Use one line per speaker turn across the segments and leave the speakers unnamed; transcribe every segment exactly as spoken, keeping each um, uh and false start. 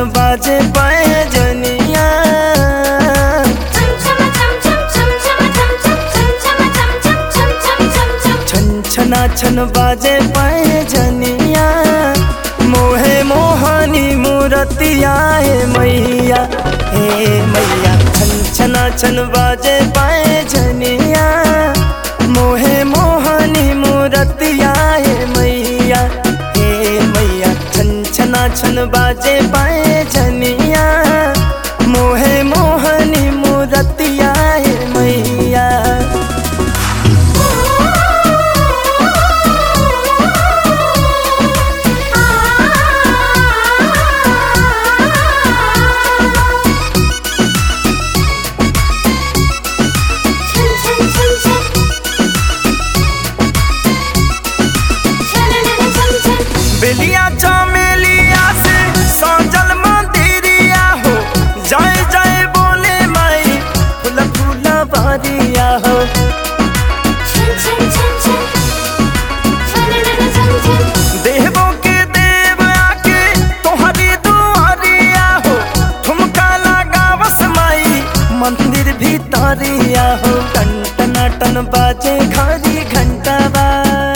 बाजे पैजनिया। छन छना छन बाजे पैजनिया। मोहे मोहनी मूरतिया हे मैया हे मैया। छन छना छन बाजे पैजनिया। मोहे मोहनी मूरतिया हे मैया हे मैया। छन छना छन बाजे पैजनिया। मोहे मोहनी मूरतिया हे मैया। बेलिया चमेलिया से सजल मंदिरिया हो। जय जय बोले माई फूल फूल बारिया हो। देवों के देव आके तोहरी दुआरिया हो। ठुमका लगावस माई मंदिर भीतरिया हो। टन टन टन बाजे घड़ी घंटा बा।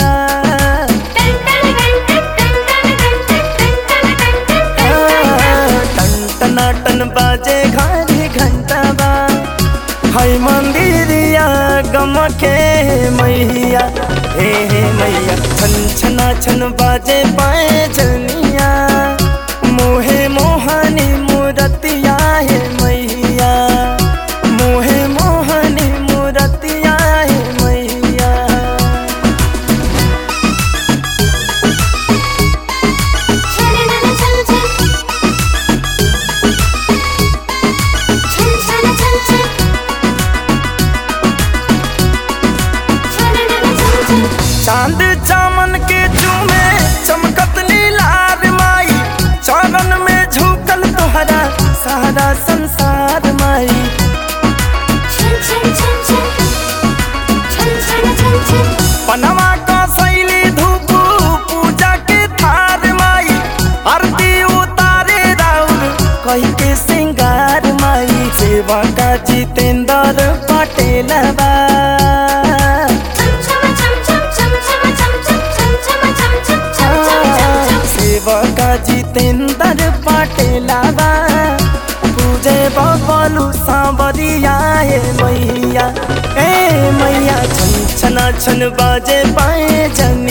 टन बाजे घड़ी घंटा बा। हाय मंदिरिया गमके मैया हे हे मैया। छन छना छन बाजे पैजनिया। मोहे मोहनी मूरतिया हे मैया। मोहे मोहनी मूरतिया हे मैया। चांद चामन के चूमे चमकत लीलार माई। चरण में झुकल तोहरा सारा संसार माई। पनवा का शैली धूप पूजा के थार माई। आरती उतारे राउर कही के सिंगार माई। सेवा का जितेंद्र पटेल बा। सेवका जितेंद्र पटेलावा। पूजे बबलू सांवरिया हे मैया ए मैया। छन छना छन बाजे पैजनिया।